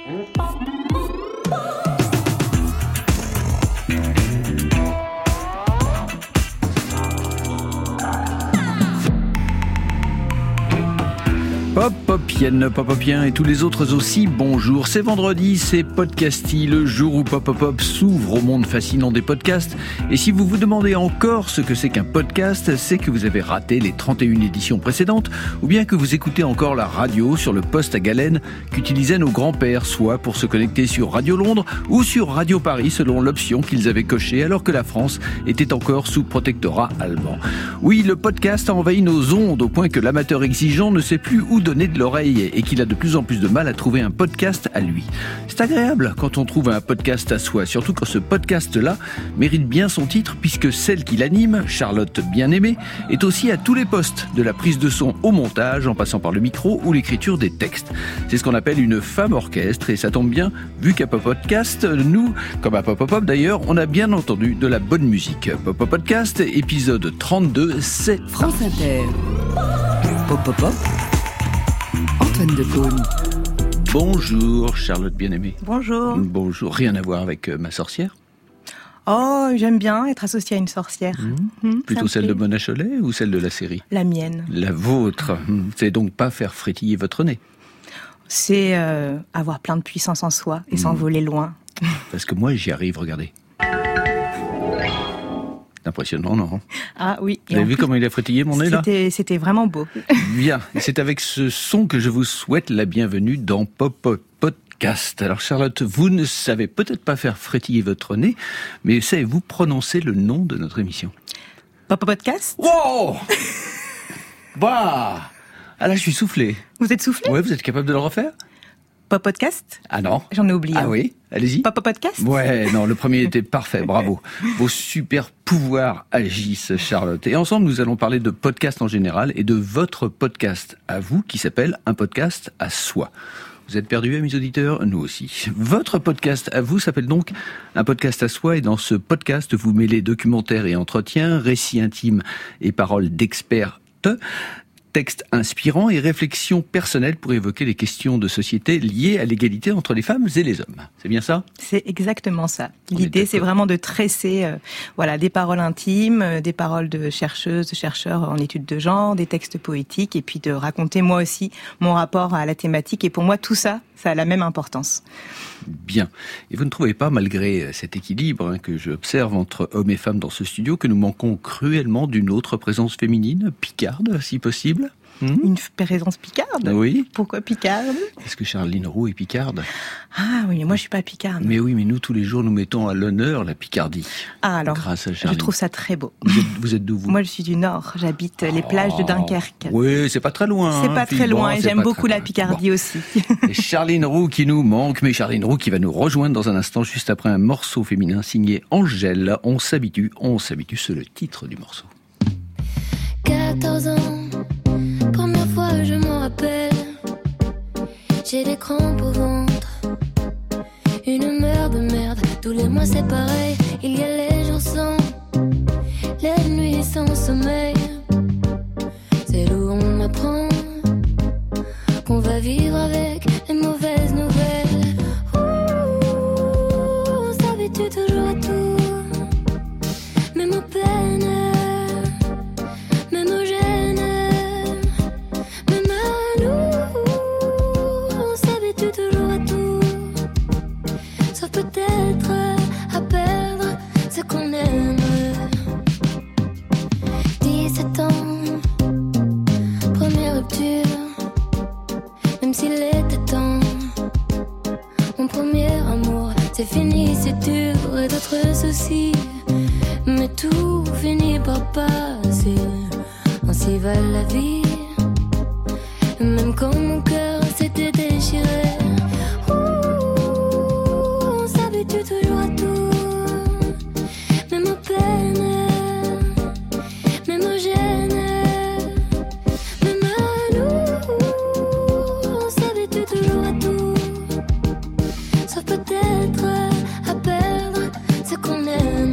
Pop-Popien et tous les autres aussi, bonjour. C'est vendredi, c'est Podcasty, le jour où Pop s'ouvre au monde fascinant des podcasts. Et si vous vous demandez encore ce que c'est qu'un podcast, c'est que vous avez raté les 31 éditions précédentes, ou bien que vous écoutez encore la radio sur le poste à galène qu'utilisaient nos grands-pères, soit pour se connecter sur Radio Londres ou sur Radio Paris, selon l'option qu'ils avaient cochée, alors que la France était encore sous protectorat allemand. Oui, le podcast a envahi nos ondes au point que l'amateur exigeant ne sait plus où donner de l'oreille et qu'il a de plus en plus de mal à trouver un podcast à lui. C'est agréable quand on trouve un podcast à soi, surtout quand ce podcast-là mérite bien son titre, puisque celle qui l'anime, Charlotte Bien-Aimée, est aussi à tous les postes, de la prise de son au montage, en passant par le micro ou l'écriture des textes. C'est ce qu'on appelle une femme orchestre, et ça tombe bien, vu qu'à Pop Podcast, nous, comme à Pop D'ailleurs, on a bien entendu de la bonne musique. Pop Podcast, épisode 32, c'est France Inter. Pop. Antoine Decaune. Bonjour Charlotte Bien-Aimée. Bonjour. Bonjour, rien à voir avec ma sorcière? Oh, j'aime bien être associée à une sorcière. Plutôt celle de Mona Chollet ou celle de la série? La mienne. La vôtre. C'est donc pas faire frétiller votre nez? C'est avoir plein de puissance en soi et s'envoler loin. Parce que moi j'y arrive, regardez. Impressionnant, non? Ah oui. Vous avez vu comment il a frétillé mon nez là? C'était vraiment beau. Bien, et c'est avec ce son que je vous souhaite la bienvenue dans Pop Podcast. Alors Charlotte, vous ne savez peut-être pas faire frétiller votre nez, mais savez-vous prononcer le nom de notre émission? Pop Podcast. Wow. Bah. Ah là, je suis soufflé. Vous êtes soufflé? Ouais, vous êtes capable de le refaire? Pop Podcast. Ah non. J'en ai oublié. Ah oui, allez-y. Pop Podcast. Ouais, non, le premier était parfait, bravo. Vos super pouvoirs agissent, Charlotte. Et ensemble, nous allons parler de podcast en général et de votre podcast à vous qui s'appelle Un podcast à soi. Vous êtes perdus, mes auditeurs? Nous aussi. Votre podcast à vous s'appelle donc Un podcast à soi, et dans ce podcast, vous mêlez documentaires et entretiens, récits intimes et paroles d'experts, textes inspirants et réflexions personnelles pour évoquer les questions de société liées à l'égalité entre les femmes et les hommes. C'est bien ça? C'est exactement ça. L'idée, c'est vraiment de tresser des paroles intimes, des paroles de chercheuses, de chercheurs en études de genre, des textes poétiques, et puis de raconter moi aussi mon rapport à la thématique. Et pour moi, tout ça, ça a la même importance. Bien. Et vous ne trouvez pas, malgré cet équilibre que j'observe entre hommes et femmes dans ce studio, que nous manquons cruellement d'une autre présence féminine, picarde, si possible? Une présence picarde? Oui. Pourquoi picarde? Est-ce que Charline Roux est picarde? Ah oui, mais moi je suis pas picarde. Mais oui, mais nous tous les jours nous mettons à l'honneur la Picardie. Ah alors, grâce à je Charline. trouve ça très beau. Vous êtes d'où vous? Moi je suis du Nord, j'habite les plages de Dunkerque. Oui, c'est pas très loin. C'est pas très loin, et j'aime beaucoup la Picardie bon. aussi. Et Charline Roux qui nous manque, mais Charline Roux qui va nous rejoindre dans un instant juste après un morceau féminin signé Angèle. On s'habitue, c'est le titre du morceau. 14 ans, première fois je m'en rappelle. J'ai des crampes au ventre, une humeur de merde. Tous les mois c'est pareil, il y a les jours sans, les nuits sans sommeil. C'est où on m'apprend qu'on va vivre avec les mauvaises nouvelles. On s'habitue toujours à tout, même aux peines. Peut-être à perdre ce qu'on aime. 17 ans, première rupture, même s'il était temps. Mon premier amour, c'est fini, c'est dur, et d'autres soucis, mais tout finit par passer. Ainsi va la vie, même quand mon cœur s'était déchiré. Toujours à tout, même aux peines, même aux gênes, même à nous. On s'habitue toujours à tout, sauf peut-être à perdre ce qu'on aime.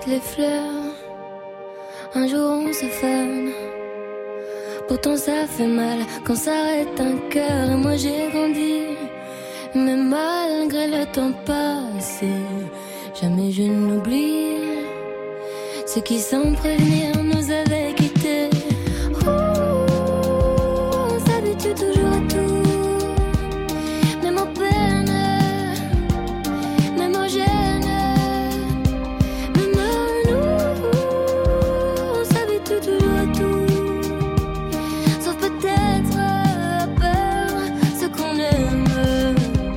toutes les fleurs. Un jour on se fane. Pourtant ça fait mal quand s'arrête un cœur. Et moi j'ai grandi, mais malgré le temps passé, jamais je n'oublie ceux qui sans prévenir nous avaient quittés. On s'habitue toujours à tout, même en peine, même en gêne, même nous, on s'habitue toujours à tout, sauf peut-être à perdre ce qu'on aime,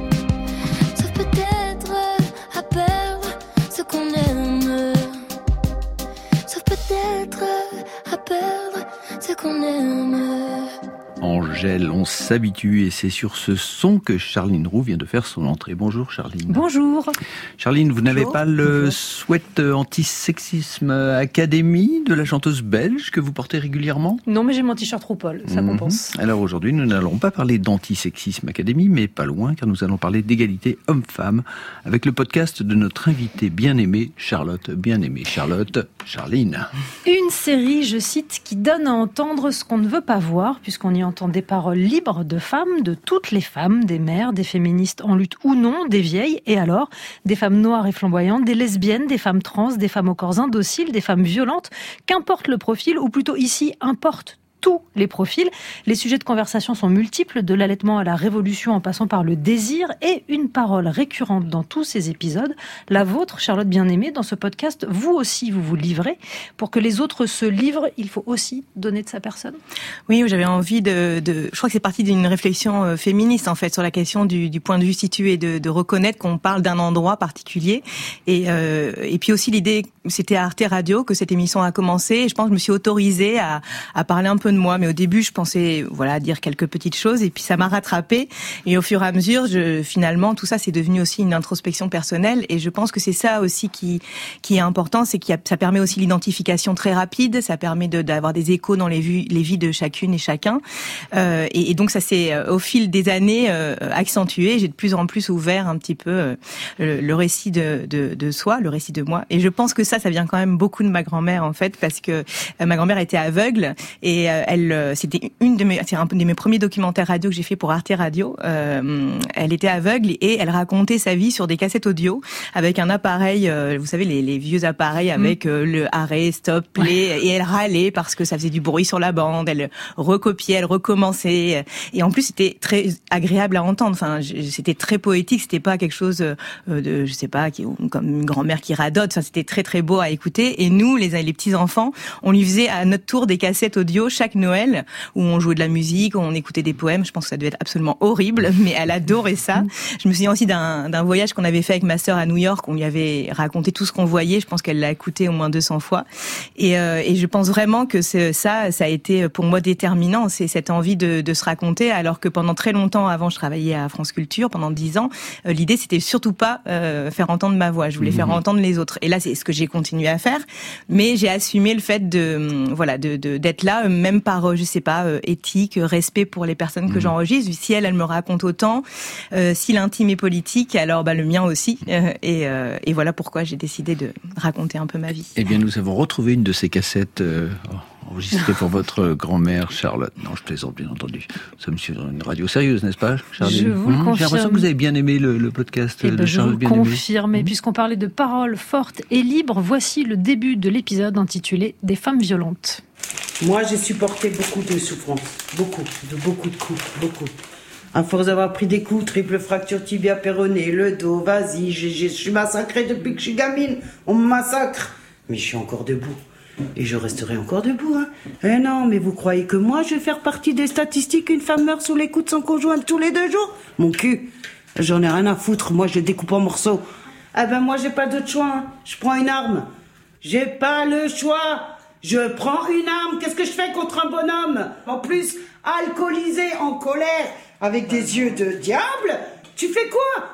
sauf peut-être à perdre ce qu'on aime, sauf peut-être à perdre ce qu'on aime. Angèle, on s'habitue et c'est sur ce son que Charline Roux vient de faire son entrée. Bonjour Charline. Bonjour. Charline, vous n'avez pas le Sweat Anti-Sexisme Academy de la chanteuse belge que vous portez régulièrement ? Non, mais j'ai mon t-shirt RuPaul, ça compense. Alors aujourd'hui, nous n'allons pas parler d'Anti-Sexisme Academy, mais pas loin, car nous allons parler d'égalité homme-femme avec le podcast de notre invitée bien-aimée Charlotte. Bien-aimée Charlotte, Charline. Une série, je cite, qui donne à entendre ce qu'on ne veut pas voir, puisqu'on y entend des paroles libres de femmes, de toutes les femmes, des mères, des féministes en lutte ou non, des vieilles, et alors, des femmes noires et flamboyantes, des lesbiennes, des femmes trans, des femmes aux corps indociles, des femmes violentes, qu'importe le profil, ou plutôt ici, importe tous les profils. Les sujets de conversation sont multiples, de l'allaitement à la révolution en passant par le désir, et une parole récurrente dans tous ces épisodes, la vôtre, Charlotte Bien-Aimée, dans ce podcast, vous aussi, vous vous livrez. Pour que les autres se livrent, il faut aussi donner de sa personne. Oui, j'avais envie je crois que c'est parti d'une réflexion féministe, en fait, sur la question du point de vue situé, de reconnaître qu'on parle d'un endroit particulier. Et puis aussi l'idée, c'était à Arte Radio que cette émission a commencé, et je pense que je me suis autorisée à parler un peu de moi, mais au début je pensais dire quelques petites choses, et puis ça m'a rattrapée, et au fur et à mesure finalement tout ça c'est devenu aussi une introspection personnelle, et je pense que c'est ça aussi qui est important, c'est ça permet aussi l'identification très rapide, ça permet d'avoir des échos dans les vies de chacune et chacun, et donc ça s'est au fil des années accentué. J'ai de plus en plus ouvert un petit peu le récit de soi, le récit de moi, et je pense que ça vient quand même beaucoup de ma grand-mère, en fait, parce que ma grand-mère était aveugle, et c'était c'est un de mes premiers documentaires radio que j'ai fait pour Arte Radio. Elle était aveugle et elle racontait sa vie sur des cassettes audio avec un appareil, vous savez, les vieux appareils avec le arrêt, stop, play, et elle râlait parce que ça faisait du bruit sur la bande. Elle recopiait, elle recommençait, et en plus c'était très agréable à entendre. Enfin, c'était très poétique. C'était pas quelque chose de, je sais pas, comme une grand-mère qui radote. Enfin, c'était très très beau à écouter. Et nous, les petits enfants, on lui faisait à notre tour des cassettes audio chaque Noël, où on jouait de la musique, où on écoutait des poèmes. Je pense que ça devait être absolument horrible, mais elle adorait ça. Je me souviens aussi d'un voyage qu'on avait fait avec ma sœur à New York. On lui avait raconté tout ce qu'on voyait. Je pense qu'elle l'a écouté au moins 200 fois. Et je pense vraiment que ça a été pour moi déterminant. C'est cette envie de se raconter, alors que pendant très longtemps, avant, je travaillais à France Culture pendant 10 ans. L'idée, c'était surtout pas faire entendre ma voix. Je voulais faire entendre les autres. Et là, c'est ce que j'ai continué à faire. Mais j'ai assumé le fait d'être là, même par, je sais pas, éthique, respect pour les personnes que j'enregistre. Si elle me raconte autant, si l'intime est politique, alors le mien aussi. Et voilà pourquoi j'ai décidé de raconter un peu ma vie. Eh bien, nous avons retrouvé une de ces cassettes enregistrée pour votre grand-mère, Charlotte. Non, je plaisante, bien entendu. Nous sommes sur une radio sérieuse, n'est-ce pas, Charlotte? Je vous le confirme. J'ai l'impression que vous avez bien aimé le podcast de Charlotte Bien-Aimée. Je vous confirme. Et puisqu'on parlait de paroles fortes et libres, voici le début de l'épisode intitulé « Des femmes violentes ». Moi, j'ai supporté beaucoup de souffrances. Beaucoup de coups, beaucoup. À force d'avoir pris des coups, triple fracture tibia péroné, le dos, vas-y, je suis massacrée depuis que je suis gamine. On me massacre. Mais je suis encore debout. Et je resterai encore debout, hein. Eh non, mais vous croyez que moi, je vais faire partie des statistiques, une femme meurt sous les coups de son conjoint tous les 2 jours? Mon cul. J'en ai rien à foutre, moi, je le découpe en morceaux. Ah ben, moi, j'ai pas d'autre choix, hein. Je prends une arme. J'ai pas le choix. Je prends une arme. Qu'est-ce que je fais contre un bonhomme? En plus, alcoolisé, en colère, avec des yeux de diable. Tu fais quoi?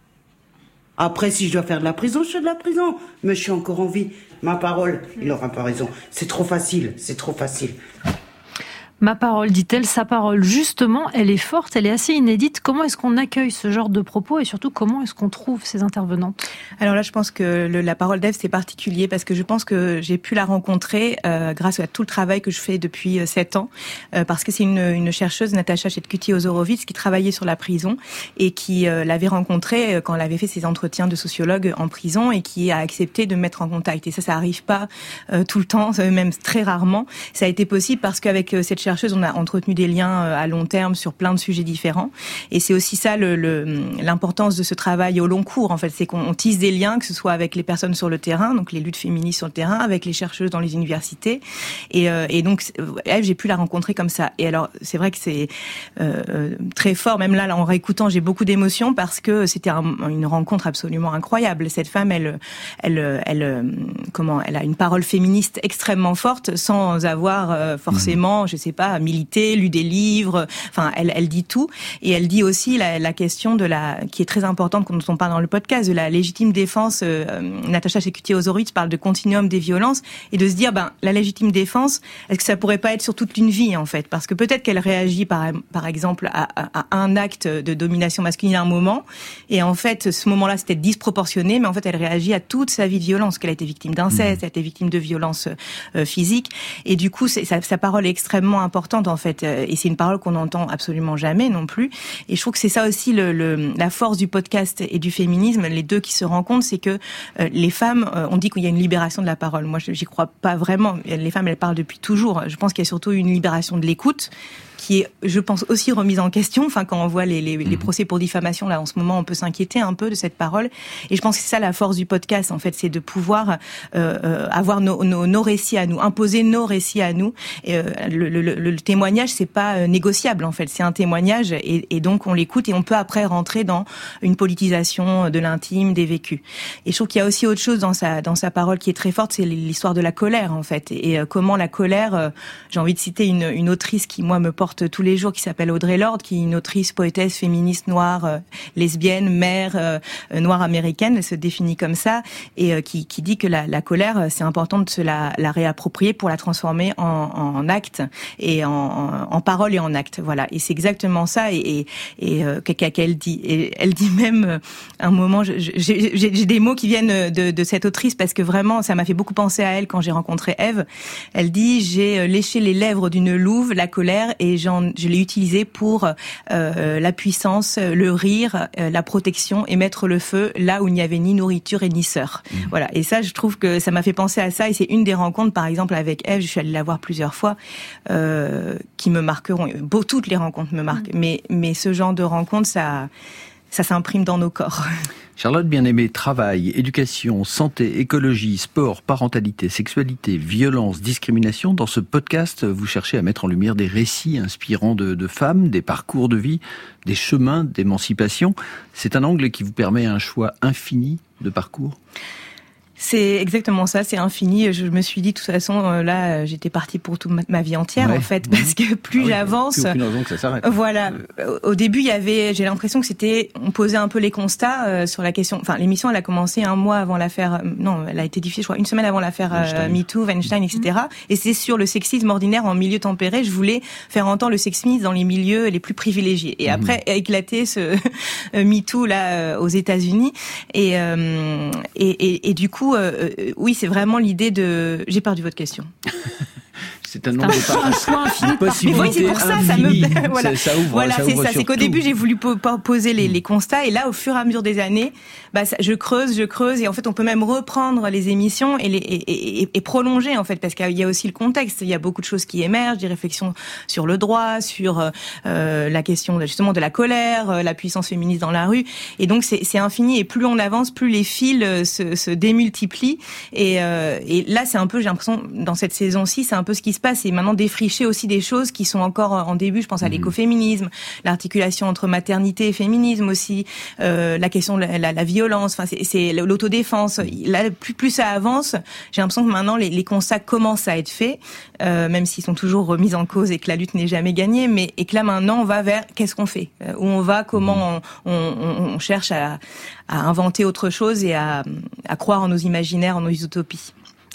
Après, si je dois faire de la prison, je fais de la prison. Mais je suis encore en vie. Ma parole, il aura pas raison. C'est trop facile, c'est trop facile. Ma parole, dit-elle, sa parole, justement, elle est forte, elle est assez inédite. Comment est-ce qu'on accueille ce genre de propos et surtout, comment est-ce qu'on trouve ces intervenantes ? Alors là, je pense que la parole d'Ève, c'est particulier parce que je pense que j'ai pu la rencontrer grâce à tout le travail que je fais depuis 7 ans, parce que c'est une chercheuse, Natacha Chetcuti-Ozorowicz, qui travaillait sur la prison et qui l'avait rencontrée quand elle avait fait ses entretiens de sociologue en prison et qui a accepté de me mettre en contact. Et ça arrive pas tout le temps, même très rarement. Ça a été possible parce qu'avec cette chercheuse, on a entretenu des liens à long terme sur plein de sujets différents. Et c'est aussi ça l'importance de ce travail au long cours, en fait. C'est qu'on tisse des liens, que ce soit avec les personnes sur le terrain, donc les luttes féministes sur le terrain, avec les chercheuses dans les universités. Et donc, elle, j'ai pu la rencontrer comme ça. Et alors, c'est vrai que c'est très fort. Même là, en réécoutant, j'ai beaucoup d'émotions parce que c'était une rencontre absolument incroyable. Cette femme, elle a une parole féministe extrêmement forte sans avoir forcément, je sais pas, milité, lu des livres. Enfin, elle dit tout et elle dit aussi la question qui est très importante quand on parle dans le podcast de la légitime défense. Natacha Chetcuti-Ozorowicz parle de continuum des violences et de se dire la légitime défense, est-ce que ça pourrait pas être sur toute une vie en fait, parce que peut-être qu'elle réagit par exemple à un acte de domination masculine à un moment et en fait ce moment-là c'était disproportionné, mais en fait elle réagit à toute sa vie de violence, qu'elle a été victime d'inceste, elle a été victime de violences physiques et du coup sa parole est extrêmement importante en fait, et c'est une parole qu'on n'entend absolument jamais non plus. Et je trouve que c'est ça aussi la force du podcast et du féminisme, les deux qui se rencontrent, c'est que les femmes, on dit qu'il y a une libération de la parole. Moi, j'y crois pas vraiment. Les femmes, elles parlent depuis toujours. Je pense qu'il y a surtout une libération de l'écoute, qui est, je pense, aussi remise en question. Enfin, quand on voit les procès pour diffamation, là, en ce moment, on peut s'inquiéter un peu de cette parole. Et je pense que c'est ça la force du podcast, en fait, c'est de pouvoir avoir nos récits à nous, imposer nos récits à nous. Et, le témoignage, c'est pas négociable, en fait. C'est un témoignage, et donc on l'écoute, et on peut après rentrer dans une politisation de l'intime, des vécus. Et je trouve qu'il y a aussi autre chose dans sa parole qui est très forte, c'est l'histoire de la colère, en fait. Et comment la colère, j'ai envie de citer une autrice qui, moi, me porte tous les jours, qui s'appelle Audre Lorde, qui est une autrice, poétesse, féministe, noire, lesbienne, mère, noire américaine, elle se définit comme ça, et qui dit que la colère, c'est important de se la réapproprier pour la transformer en acte, et en parole et en acte, voilà. Et c'est exactement ça, et qu'elle dit. Et elle dit même, un moment, j'ai des mots qui viennent de cette autrice, parce que vraiment, ça m'a fait beaucoup penser à elle quand j'ai rencontré Ève. Elle dit, j'ai léché les lèvres d'une louve, la colère, et je l'ai utilisé pour la puissance, le rire, la protection, et mettre le feu là où il n'y avait ni nourriture et ni sœur. Voilà. Et ça, je trouve que ça m'a fait penser à ça, et c'est une des rencontres, par exemple, avec Ève, je suis allée la voir plusieurs fois, qui me marqueront. Toutes les rencontres me marquent, mais ce genre de rencontres, ça s'imprime dans nos corps. Charlotte Bien-Aimée, travail, éducation, santé, écologie, sport, parentalité, sexualité, violence, discrimination. Dans ce podcast, vous cherchez à mettre en lumière des récits inspirants de femmes, des parcours de vie, des chemins d'émancipation. C'est un angle qui vous permet un choix infini de parcours ? C'est exactement ça, c'est infini. Je me suis dit, de toute façon, là, j'étais partie pour toute ma vie entière, en fait, parce que plus j'avance... Plus aucune raison que ça s'arrête. Voilà. Au début, j'ai l'impression que on posait un peu les constats sur la question... Enfin, l'émission, elle a commencé un mois avant l'affaire... Non, elle a été diffusée, je crois, une semaine avant l'affaire MeToo, Weinstein, etc. Et c'est sur le sexisme ordinaire en milieu tempéré. Je voulais faire entendre le sexisme dans les milieux les plus privilégiés. Et après, a éclaté ce MeToo, là, aux États-Unis. Et du coup, oui, c'est vraiment l'idée de... J'ai perdu votre question. C'est un nombre de possibilités. Mais oui, c'est pour ça, infinies. Voilà. Ça ouvre. Voilà, c'est ça. C'est qu'au début, j'ai voulu poser les constats, et là, au fur et à mesure des années, je creuse, et en fait, on peut même reprendre les émissions et prolonger, en fait, parce qu'il y a aussi le contexte. Il y a beaucoup de choses qui émergent, des réflexions sur le droit, sur la question justement de la colère, la puissance féministe dans la rue, et donc c'est infini. Et plus on avance, plus les fils se démultiplient. Et là, c'est un peu, j'ai l'impression, dans cette saison-ci, c'est un peu ce qui se passe, et maintenant défricher aussi des choses qui sont encore en début. Je pense à l'écoféminisme, l'articulation entre maternité et féminisme aussi, la question de la violence, enfin c'est l'autodéfense. Là, plus ça avance, j'ai l'impression que maintenant les constats commencent à être faits, même s'ils sont toujours remis en cause et que la lutte n'est jamais gagnée, mais et que là maintenant on va vers qu'est-ce qu'on fait, où on va, comment on cherche à inventer autre chose et à croire en nos imaginaires, en nos utopies.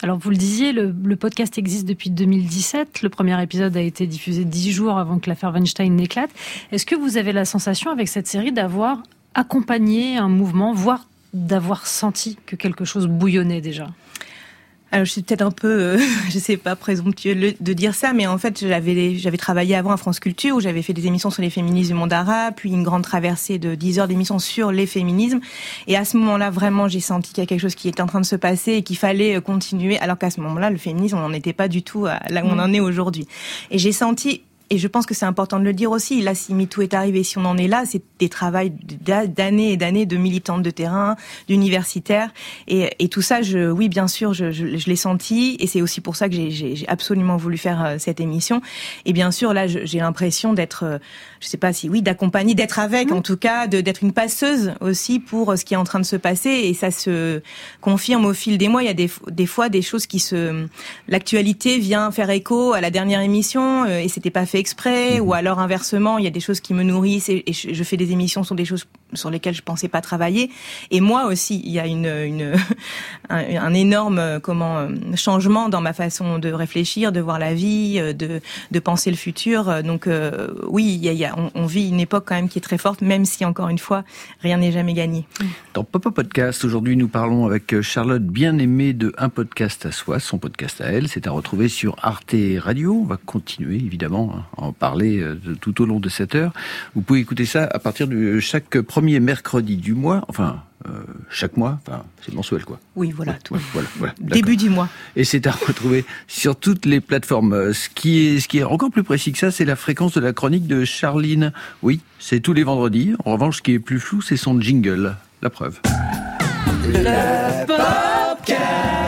Alors vous le disiez, le podcast existe depuis 2017. Le premier épisode a été diffusé 10 jours avant que l'affaire Weinstein n'éclate. Est-ce que vous avez la sensation avec cette série d'avoir accompagné un mouvement, voire d'avoir senti que quelque chose bouillonnait déjà ? Alors, je suis peut-être un peu, je sais pas, présomptueux de dire ça, mais en fait, j'avais travaillé avant à France Culture, où j'avais fait des émissions sur les féminismes du monde arabe, puis une grande traversée de 10 heures d'émissions sur les féminismes. Et à ce moment-là, vraiment, j'ai senti qu'il y a quelque chose qui était en train de se passer et qu'il fallait continuer, alors qu'à ce moment-là, le féminisme, on n'en était pas du tout là où on en est aujourd'hui. Et j'ai senti... Et je pense que c'est important de le dire aussi. Là, si MeToo est arrivé, si on en est là, c'est des travaux d'années et d'années de militantes de terrain, d'universitaires. Et tout ça, oui, bien sûr, je l'ai senti. Et c'est aussi pour ça que j'ai absolument voulu faire cette émission. Et bien sûr, là, j'ai l'impression d'être, je sais pas si, oui, d'accompagner, d'être avec, en tout cas, d'être une passeuse aussi pour ce qui est en train de se passer. Et ça se confirme au fil des mois. Il y a des fois des choses l'actualité vient faire écho à la dernière émission et c'était pas fait exprès, ou alors inversement, il y a des choses qui me nourrissent et je fais des émissions sur des choses sur lesquelles je pensais pas travailler. Et moi aussi, il y a un énorme changement dans ma façon de réfléchir, de voir la vie, de penser le futur. Donc oui, on vit une époque quand même qui est très forte, même si encore une fois, rien n'est jamais gagné. Dans Pop-up Podcast, aujourd'hui, nous parlons avec Charlotte Bien-Aimée de Un podcast à soi, son podcast à elle. C'est à retrouver sur Arte Radio. On va continuer, évidemment, à en parler tout au long de cette heure. Vous pouvez écouter ça à partir de chaque premier mercredi du mois. Enfin, chaque mois. Enfin, c'est mensuel, quoi. Oui, voilà. Tout. Voilà, début du mois. Et c'est à retrouver sur toutes les plateformes. Ce qui est encore plus précis que ça, c'est la fréquence de la chronique de Charline. Oui, c'est tous les vendredis. En revanche, ce qui est plus flou, c'est son jingle. La preuve. Le podcast.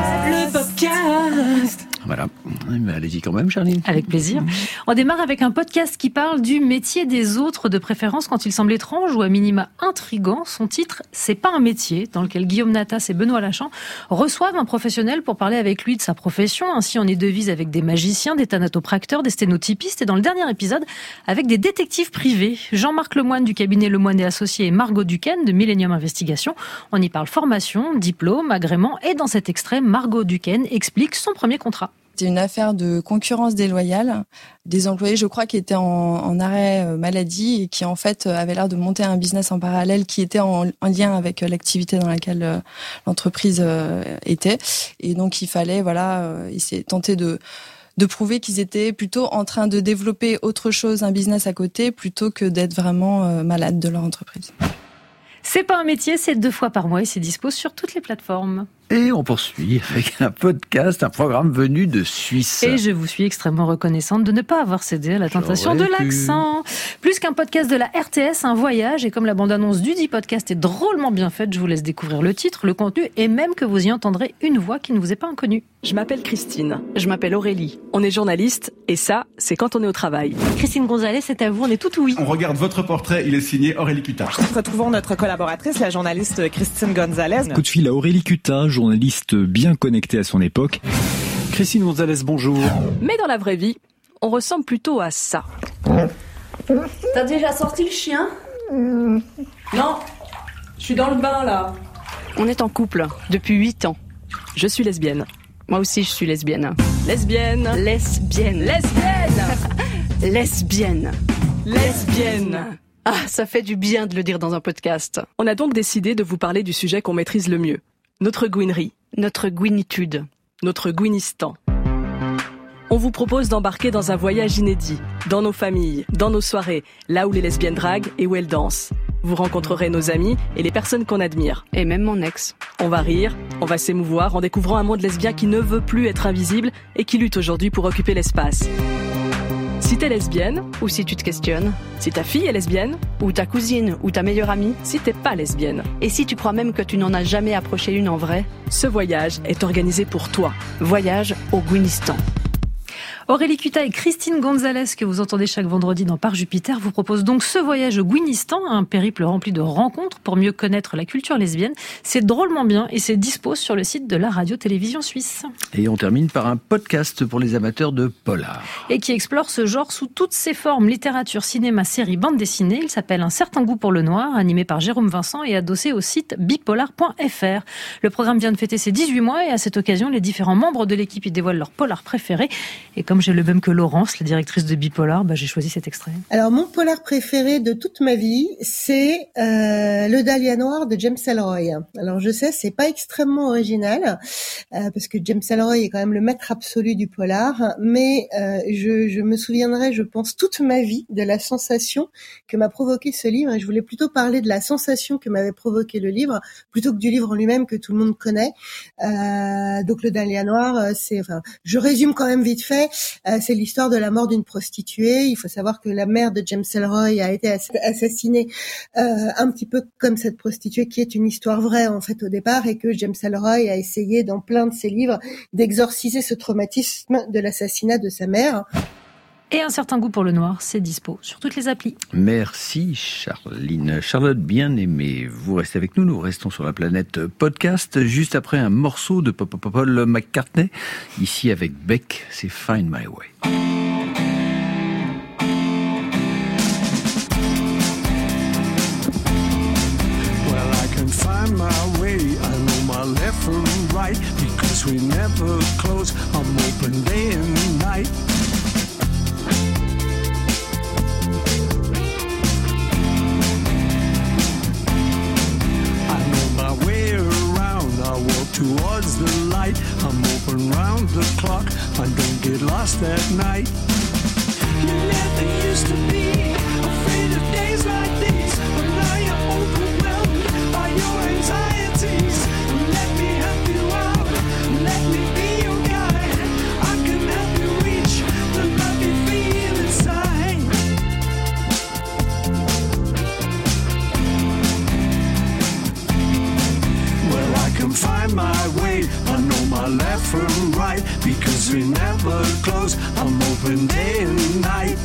Voilà. Mais allez-y quand même, Charline. Avec plaisir. On démarre avec un podcast qui parle du métier des autres, de préférence quand il semble étrange ou à minima intriguant. Son titre, C'est pas un métier, dans lequel Guillaume Natas et Benoît Lachan reçoivent un professionnel pour parler avec lui de sa profession. Ainsi, on est devise avec des magiciens, des thanatopracteurs, des sténotypistes et dans le dernier épisode, avec des détectives privés. Jean-Marc Lemoine du cabinet Lemoine et Associés et Margot Duquesne de Millennium Investigation. On y parle formation, diplôme, agrément et dans cet extrait, Margot Duquesne explique son premier contrat. C'était une affaire de concurrence déloyale. Des employés, je crois, qui étaient en arrêt maladie et qui, en fait, avaient l'air de monter un business en parallèle qui était en lien avec l'activité dans laquelle l'entreprise était. Et donc, il fallait, essayer tenter de prouver qu'ils étaient plutôt en train de développer autre chose, un business à côté, plutôt que d'être vraiment malades de leur entreprise. C'est pas un métier, c'est 2 fois par mois et c'est dispo sur toutes les plateformes. Et on poursuit avec un podcast, un programme venu de Suisse. Et je vous suis extrêmement reconnaissante de ne pas avoir cédé à la tentation de l'accent. Plus qu'un podcast de la RTS, un voyage. Et comme la bande-annonce du dit podcast est drôlement bien faite, je vous laisse découvrir le titre, le contenu et même que vous y entendrez une voix qui ne vous est pas inconnue. Je m'appelle Christine. Je m'appelle Aurélie. On est journaliste et ça, c'est quand on est au travail. Christine Gonzalez, c'est à vous, on est tout oui. On regarde votre portrait, il est signé Aurélie Cutin. Retrouvons notre collaboratrice, la journaliste Christine Gonzalez. Coup de fil à Aurélie Cutin, journaliste bien connectée à son époque. Christine Gonzalez, bonjour. Mais dans la vraie vie, on ressemble plutôt à ça. T'as déjà sorti le chien ? Non, je suis dans le bain là. On est en couple depuis 8 ans. Je suis lesbienne. Moi aussi, je suis lesbienne. Lesbienne. Lesbienne. Lesbienne. Lesbienne. Lesbienne. Ah, ça fait du bien de le dire dans un podcast. On a donc décidé de vous parler du sujet qu'on maîtrise le mieux. Notre gouinerie. Notre gouinitude. Notre gouinistan. On vous propose d'embarquer dans un voyage inédit, dans nos familles, dans nos soirées, là où les lesbiennes draguent et où elles dansent. Vous rencontrerez nos amis et les personnes qu'on admire. Et même mon ex. On va rire, on va s'émouvoir en découvrant un monde lesbien qui ne veut plus être invisible et qui lutte aujourd'hui pour occuper l'espace. Si t'es lesbienne, ou si tu te questionnes, si ta fille est lesbienne, ou ta cousine, ou ta meilleure amie, si t'es pas lesbienne, et si tu crois même que tu n'en as jamais approché une en vrai, ce voyage est organisé pour toi. Voyage au Gouinistan. Aurélie Cutat et Christine Gonzalez, que vous entendez chaque vendredi dans Par Jupiter, vous proposent donc ce voyage au Gouinistan, un périple rempli de rencontres pour mieux connaître la culture lesbienne. C'est drôlement bien et c'est dispo sur le site de la radio-télévision suisse. Et on termine par un podcast pour les amateurs de polar. Et qui explore ce genre sous toutes ses formes, littérature, cinéma, série, bande dessinée. Il s'appelle Un certain goût pour le noir, animé par Jérôme Vincent et adossé au site bipolar.fr. Le programme vient de fêter ses 18 mois et à cette occasion, les différents membres de l'équipe y dévoilent leur polar préféré. Et comme j'ai le même que Laurence, la directrice de Bipolar, j'ai choisi cet extrait. Alors mon polar préféré de toute ma vie, c'est Le Dahlia Noir de James Ellroy. Alors je sais, c'est pas extrêmement original, parce que James Ellroy est quand même le maître absolu du polar, mais je me souviendrai, je pense, toute ma vie de la sensation que m'a provoqué ce livre, et je voulais plutôt parler de la sensation que m'avait provoqué le livre, plutôt que du livre en lui-même que tout le monde connaît. Donc Le Dahlia Noir, je résume quand même vite fait, c'est l'histoire de la mort d'une prostituée. Il faut savoir que la mère de James Ellroy a été assassinée un petit peu comme cette prostituée, qui est une histoire vraie en fait au départ, et que James Ellroy a essayé dans plein de ses livres d'exorciser ce traumatisme de l'assassinat de sa mère. Et Un certain goût pour le noir, c'est dispo sur toutes les applis. Merci Charline. Charlotte bien-aimée, vous restez avec nous, nous restons sur la planète podcast, juste après un morceau de Paul McCartney, ici avec Beck, c'est Find My Way. Well, I can find my way, I know my left from right, because we never close, I'm open day and night. Towards the light, I'm open round the clock, I don't get lost at night. You never used to be afraid of days like these, but now you're overwhelmed by your anxieties. Let me help you out, let me be your guide. I can help you reach the love you feel inside. Well, I can find my way, I know my left from right, because we never close, I'm open day and night.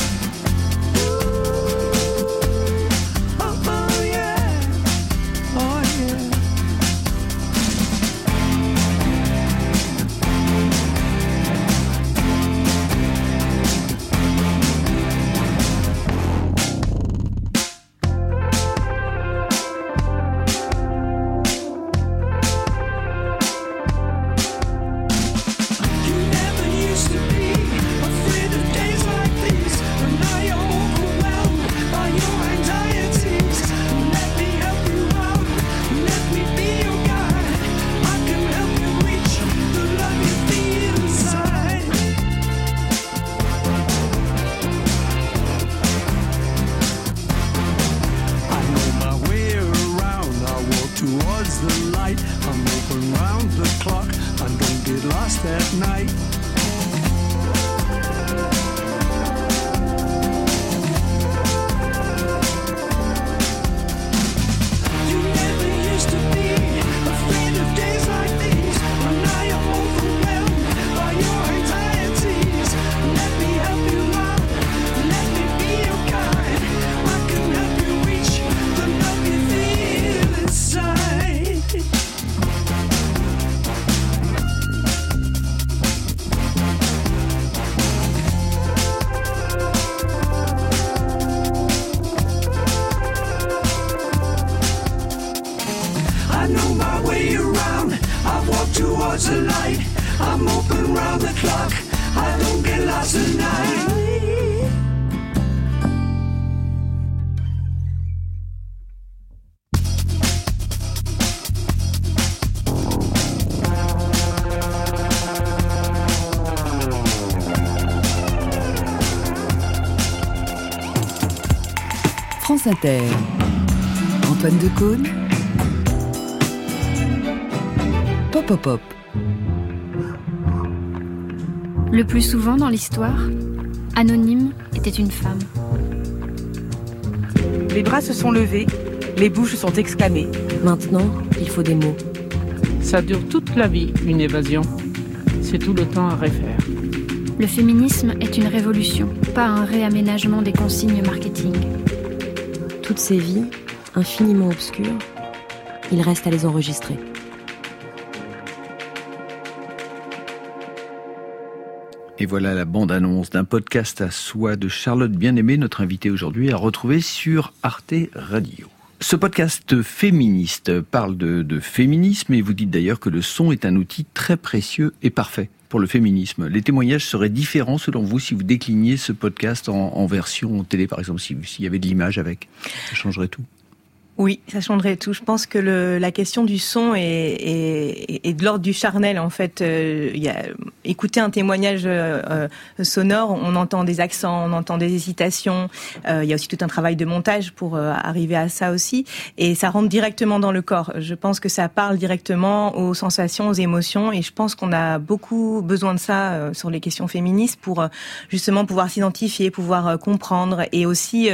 France Inter. Antoine Decaune. Pop. Le plus souvent dans l'histoire, Anonyme était une femme. Les bras se sont levés, les bouches sont exclamées. Maintenant, il faut des mots. Ça dure toute la vie, une évasion. C'est tout le temps à refaire. Le féminisme est une révolution, pas un réaménagement des consignes marketing. Toutes ces vies, infiniment obscures, il reste à les enregistrer. Et voilà la bande-annonce d'un podcast à soi de Charlotte Bien-Aimée, notre invitée aujourd'hui, à retrouver sur Arte Radio. Ce podcast féministe parle de féminisme et vous dites d'ailleurs que le son est un outil très précieux et parfait pour le féminisme. Les témoignages seraient différents selon vous si vous décliniez ce podcast en version télé, par exemple, s'il y avait de l'image avec. Ça changerait tout. Oui, ça changerait tout. Je pense que la question du son est de l'ordre du charnel. En fait, écouter un témoignage sonore, on entend des accents, on entend des hésitations. Il y a aussi tout un travail de montage pour arriver à ça aussi. Et ça rentre directement dans le corps. Je pense que ça parle directement aux sensations, aux émotions. Et je pense qu'on a beaucoup besoin de ça sur les questions féministes pour justement pouvoir s'identifier, pouvoir comprendre et aussi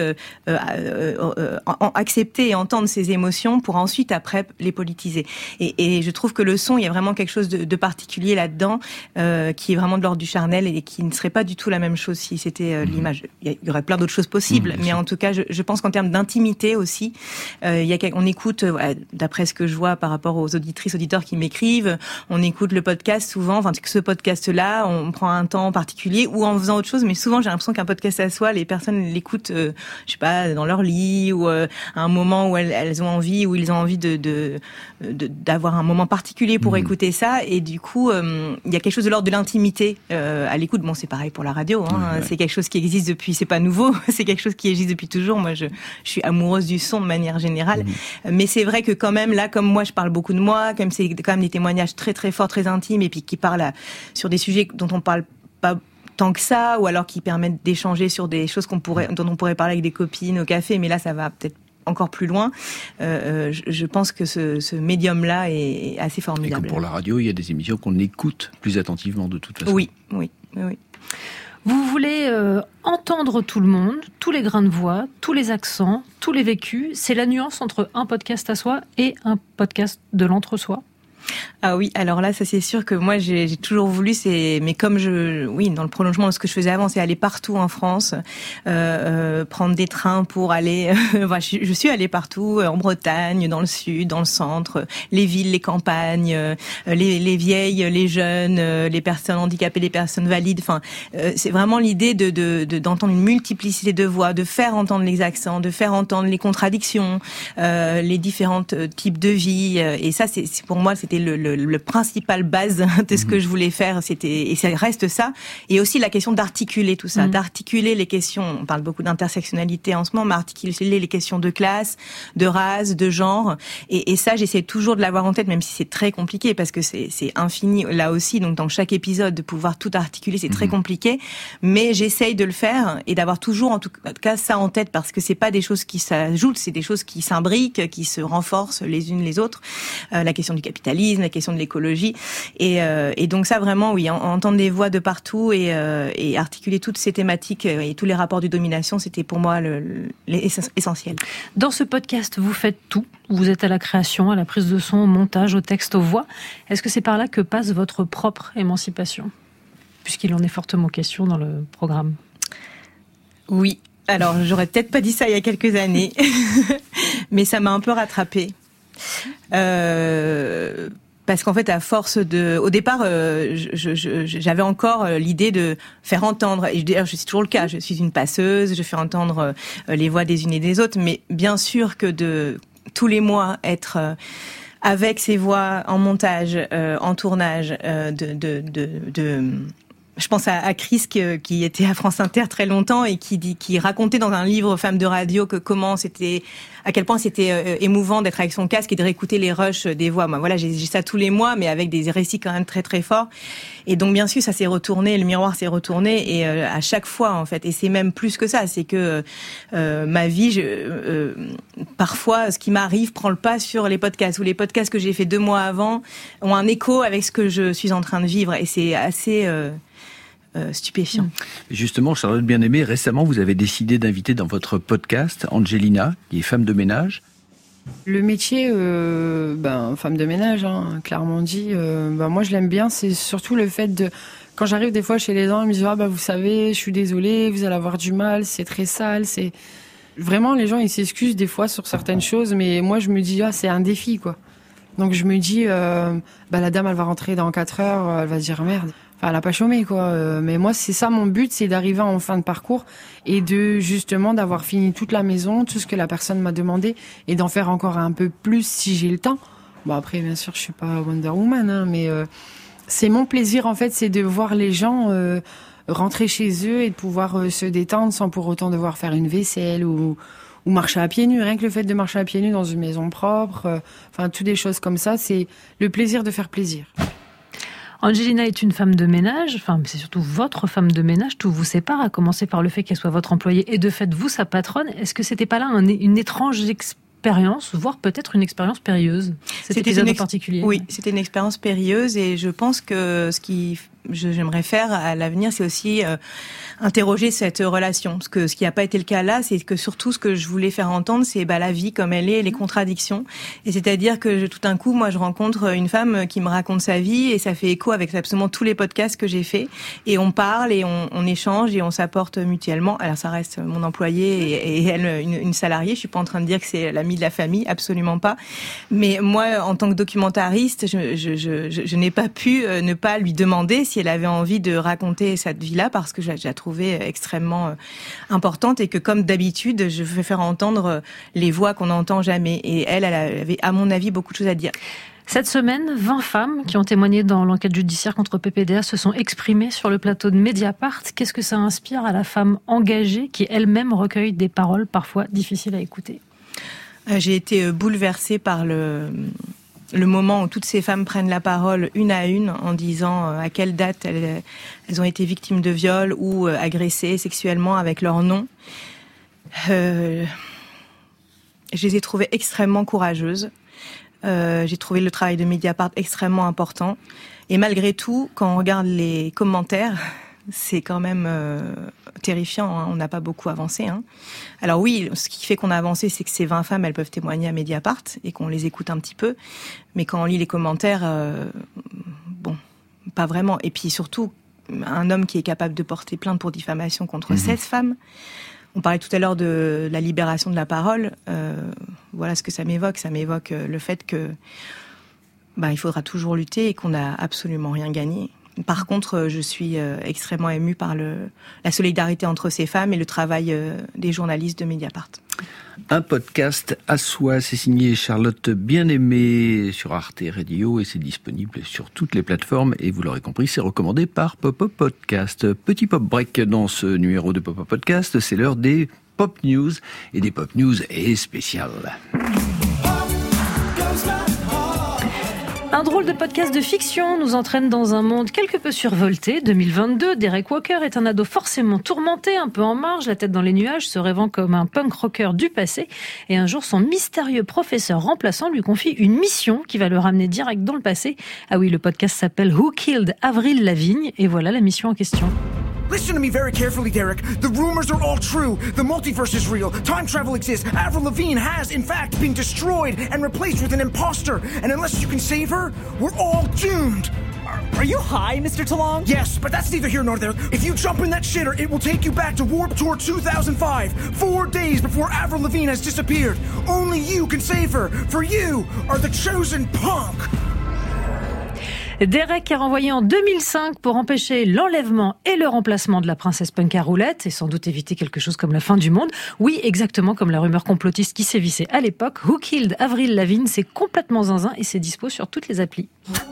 accepter et entendre ces émotions pour ensuite après les politiser. Et je trouve que le son, il y a vraiment quelque chose de particulier là-dedans qui est vraiment de l'ordre du charnel et qui ne serait pas du tout la même chose si c'était l'image. Il y aurait plein d'autres choses possibles, mais en tout cas, je pense qu'en termes d'intimité aussi, on écoute, d'après ce que je vois par rapport aux auditrices, auditeurs qui m'écrivent, on écoute le podcast souvent, enfin ce podcast-là, on prend un temps particulier ou en faisant autre chose, mais souvent j'ai l'impression qu'un podcast à soi, les personnes l'écoutent, je sais pas, dans leur lit ou à un moment où elles ont envie, ou ils ont envie d'avoir un moment particulier pour écouter ça, et du coup il y a quelque chose de l'ordre de l'intimité à l'écoute. Bon, c'est pareil pour la radio, hein. C'est quelque chose qui existe depuis, c'est pas nouveau, c'est quelque chose qui existe depuis toujours. Moi je suis amoureuse du son de manière générale, mais c'est vrai que quand même là, comme moi je parle beaucoup de moi, comme c'est quand même des témoignages très très forts, très intimes, et puis qui parlent sur des sujets dont on parle pas tant que ça, ou alors qui permettent d'échanger sur des choses dont on pourrait parler avec des copines au café, mais là ça va peut-être encore plus loin. Je pense que ce médium-là est assez formidable. Et comme pour la radio, il y a des émissions qu'on écoute plus attentivement de toute façon. Oui. Vous voulez entendre tout le monde, tous les grains de voix, tous les accents, tous les vécus. C'est la nuance entre un podcast à soi et un podcast de l'entre-soi. Ah oui, alors là, ça c'est sûr que moi j'ai toujours voulu, mais comme dans le prolongement de ce que je faisais avant, c'est aller partout en France, prendre des trains pour aller. Je suis allée partout, en Bretagne, dans le sud, dans le centre, les villes, les campagnes, les vieilles, les jeunes, les personnes handicapées, les personnes valides. Enfin, c'est vraiment l'idée d'entendre une multiplicité de voix, de faire entendre les accents, de faire entendre les contradictions, les différents types de vie. Et ça, c'est pour moi, c'était le principal base de ce que je voulais faire, et ça reste ça. Et aussi la question d'articuler tout ça, d'articuler les questions. On parle beaucoup d'intersectionnalité en ce moment, mais articuler les questions de classe, de race, de genre. Et ça, j'essaie toujours de l'avoir en tête, même si c'est très compliqué parce que c'est infini là aussi. Donc dans chaque épisode, de pouvoir tout articuler, c'est très compliqué. Mais j'essaye de le faire et d'avoir toujours en tout cas ça en tête, parce que c'est pas des choses qui s'ajoutent, c'est des choses qui s'imbriquent, qui se renforcent les unes les autres. La question du capitalisme, la question de l'écologie, et donc ça vraiment, oui, entendre des voix de partout et articuler toutes ces thématiques et tous les rapports de domination, c'était pour moi l'essentiel. Dans ce podcast, vous faites tout. Vous êtes à la création, à la prise de son, au montage, au texte, aux voix. Est-ce que c'est par là que passe votre propre émancipation, puisqu'il en est fortement question dans le programme? Oui. Alors, j'aurais peut-être pas dit ça il y a quelques années, mais ça m'a un peu rattrapée. Parce qu'en fait, à force au départ, j'avais encore l'idée de faire entendre, et d'ailleurs c'est toujours le cas, je suis une passeuse, je fais entendre les voix des unes et des autres, mais bien sûr que de tous les mois être avec ces voix en montage, en tournage, je pense à Chris qui était à France Inter très longtemps et qui racontait dans un livre Femmes de radio à quel point c'était émouvant d'être avec son casque et de réécouter les rushs des voix. Moi, voilà, j'ai ça tous les mois, mais avec des récits quand même très très forts. Et donc bien sûr, ça s'est retourné, le miroir s'est retourné, et à chaque fois en fait. Et c'est même plus que ça, c'est que ma vie, parfois, ce qui m'arrive prend le pas sur les podcasts, ou les podcasts que j'ai fait 2 mois avant ont un écho avec ce que je suis en train de vivre, et c'est assez stupéfiant. Justement, Charlotte Bien-Aimée, récemment, vous avez décidé d'inviter dans votre podcast Angelina, qui est femme de ménage. Le métier, femme de ménage, clairement dit, moi je l'aime bien, c'est surtout le fait Quand j'arrive des fois chez les gens, ils me disent vous savez, je suis désolée, vous allez avoir du mal, c'est très sale, c'est vraiment les gens ils s'excusent des fois sur certaines choses, mais moi je me dis c'est un défi quoi. Donc je me dis la dame elle va rentrer dans 4 heures, elle va se dire merde. Enfin, elle a pas chômé quoi. Mais moi c'est ça mon but, c'est d'arriver en fin de parcours et de justement d'avoir fini toute la maison, tout ce que la personne m'a demandé et d'en faire encore un peu plus si j'ai le temps. Bon après bien sûr je suis pas Wonder Woman mais c'est mon plaisir en fait, c'est de voir les gens rentrer chez eux et de pouvoir se détendre sans pour autant devoir faire une vaisselle ou marcher à pieds nus. Rien que le fait de marcher à pieds nus dans une maison propre, toutes des choses comme ça, c'est le plaisir de faire plaisir. Angelina est une femme de ménage, c'est surtout votre femme de ménage, tout vous sépare, à commencer par le fait qu'elle soit votre employée et de fait vous sa patronne. Est-ce que c'était pas là une étrange expérience, voire peut-être une expérience périlleuse, cet épisode en particulier? Oui, c'était une expérience périlleuse et je pense que ce qui j'aimerais faire à l'avenir, c'est aussi interroger cette relation. Parce que ce qui n'a pas été le cas là, c'est que surtout ce que je voulais faire entendre, c'est la vie comme elle est, les contradictions. Et c'est-à-dire que tout d'un coup, moi, je rencontre une femme qui me raconte sa vie et ça fait écho avec absolument tous les podcasts que j'ai faits. Et on parle et on échange et on s'apporte mutuellement. Alors ça reste mon employée et elle, une salariée. Je suis pas en train de dire que c'est l'amie de la famille, absolument pas. Mais moi, en tant que documentariste, je n'ai pas pu ne pas lui demander si elle avait envie de raconter cette vie-là parce que je la trouvais extrêmement importante et que comme d'habitude, je veux faire entendre les voix qu'on n'entend jamais. Et elle avait, à mon avis, beaucoup de choses à dire. Cette semaine, 20 femmes qui ont témoigné dans l'enquête judiciaire contre PPDA se sont exprimées sur le plateau de Mediapart. Qu'est-ce que ça inspire à la femme engagée qui elle-même recueille des paroles parfois difficiles à écouter? J'ai été bouleversée par le moment où toutes ces femmes prennent la parole une à une en disant à quelle date elles ont été victimes de viol ou agressées sexuellement avec leur nom. Je les ai trouvées extrêmement courageuses. J'ai trouvé le travail de Mediapart extrêmement important. Et malgré tout, quand on regarde les commentaires, c'est quand même terrifiant, hein. On n'a pas beaucoup avancé. Hein. Alors oui, ce qui fait qu'on a avancé, c'est que ces 20 femmes, elles peuvent témoigner à Mediapart et qu'on les écoute un petit peu. Mais quand on lit les commentaires, pas vraiment. Et puis surtout, un homme qui est capable de porter plainte pour diffamation contre 16 femmes. On parlait tout à l'heure de la libération de la parole. Voilà ce que ça m'évoque. Ça m'évoque le fait que il faudra toujours lutter et qu'on n'a absolument rien gagné. Par contre, je suis extrêmement émue par la solidarité entre ces femmes et le travail des journalistes de Mediapart. Un podcast à soi, c'est signé Charlotte Bien-Aimée sur Arte Radio et c'est disponible sur toutes les plateformes et vous l'aurez compris, c'est recommandé par Pop-Up Podcast. Petit pop break dans ce numéro de Pop-Up Podcast, c'est l'heure des Pop News et des Pop News spéciales. Un drôle de podcast de fiction nous entraîne dans un monde quelque peu survolté. 2022, Derek Walker est un ado forcément tourmenté, un peu en marge, la tête dans les nuages, se rêvant comme un punk rocker du passé. Et un jour, son mystérieux professeur remplaçant lui confie une mission qui va le ramener direct dans le passé. Ah oui, le podcast s'appelle Who Killed Avril Lavigne et voilà la mission en question. Listen to me very carefully, Derek. The rumors are all true. The multiverse is real. Time travel exists. Avril Lavigne has, in fact, been destroyed and replaced with an imposter. And unless you can save her, we're all doomed. Are you high, Mr. Talong? Yes, but that's neither here nor there. If you jump in that shitter, it will take you back to Warped Tour 2005, 4 days before Avril Lavigne has disappeared. Only you can save her, for you are the chosen punk. Derek est renvoyé en 2005 pour empêcher l'enlèvement et le remplacement de la princesse punk à roulettes et sans doute éviter quelque chose comme la fin du monde. Oui, exactement comme la rumeur complotiste qui sévissait à l'époque. Who Killed Avril Lavigne, c'est complètement zinzin et c'est dispo sur toutes les applis.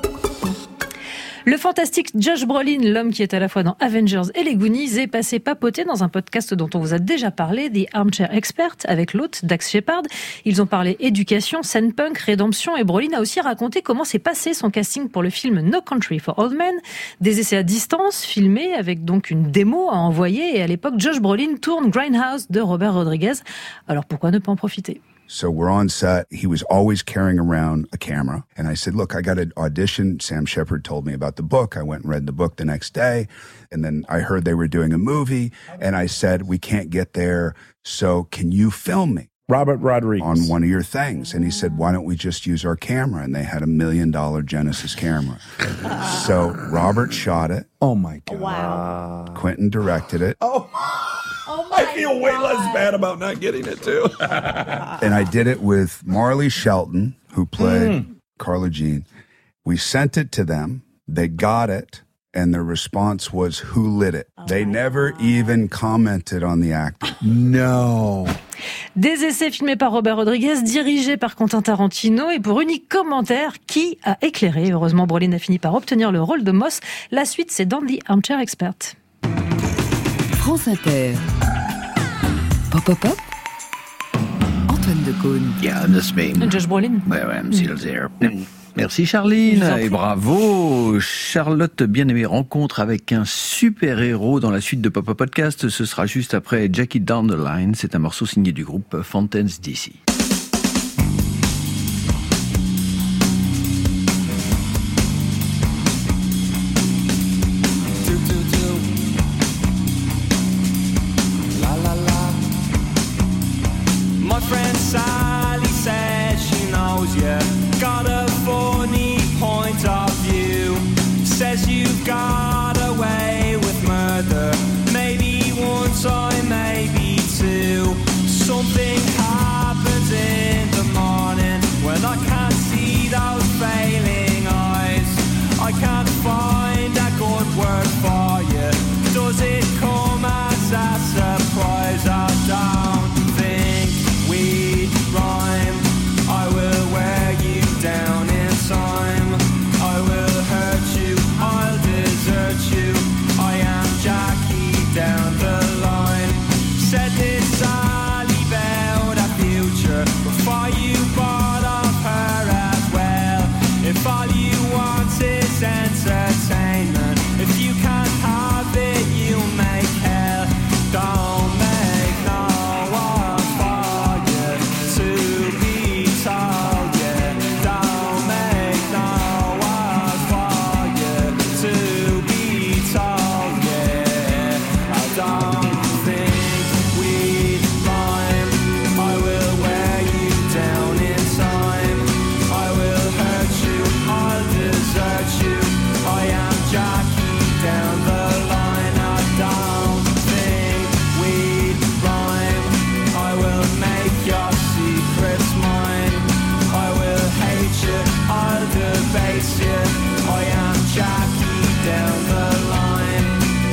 Le fantastique Josh Brolin, l'homme qui est à la fois dans Avengers et les Goonies, est passé papoter dans un podcast dont on vous a déjà parlé, The Armchair Expert, avec l'hôte Dax Shepard. Ils ont parlé éducation, scène punk, rédemption et Brolin a aussi raconté comment s'est passé son casting pour le film No Country for Old Men. Des essais à distance, filmés avec donc une démo à envoyer et à l'époque, Josh Brolin tourne Grindhouse de Robert Rodriguez. Alors pourquoi ne pas en profiter ? So we're on set. He was always carrying around a camera. And I said, look, I got an audition. Sam Shepard told me about the book. I went and read the book the next day. And then I heard they were doing a movie. And I said, we can't get there. So can you film me? Robert Rodriguez. On one of your things. And he said, why don't we just use our camera? And they had $1 million Genesis camera. So Robert shot it. Oh, my God. Wow. Quentin directed it. I feel way less bad about not getting it, too. And I did it with Marley Shelton, who played Carla Jean. We sent it to them. They got it. And their response was, who lit it? They never even commented on the acting. No. Des essais filmés par Robert Rodriguez, dirigés par Quentin Tarantino, et pour unique commentaire, qui a éclairé. Heureusement, Brolin a fini par obtenir le rôle de Moss. La suite, c'est dans The Armchair Expert. France Inter. Pop, pop, pop. Antoine Decaune. Yeah, that's me. Josh Brolin. Ouais, I'm still there. Merci Charline et bravo. Charlotte bien-aimée rencontre avec un super-héros dans la suite de Pop Podcast. Ce sera juste après Jackie Down the Line. C'est un morceau signé du groupe Fountains DC. My friend Sally says she knows you. Got a funny point of view. Says you got away with murder. Maybe one time, maybe two. Something happens in the morning when I can't see those failing eyes. I can't find a good word for you. Does it come as a surprise? I don't think we'd rhyme. I will wear you down in time. I will hurt you, I'll desert you. I am Jackie down the line. Said this Sally about a future before you bought off her as well. If all you want is entertainment, if you can't have it, you make hell. Don't make no one for you to be told. Yeah, don't make no one for you to be told. Yeah, I don't think we'd rhyme. I will wear you down in time. I will hurt you, I'll desert you. I am Jackie down the line. I don't think we'd rhyme. I will make your secrets mine. I will hate you, I'll debase you. I am Jackie down the line.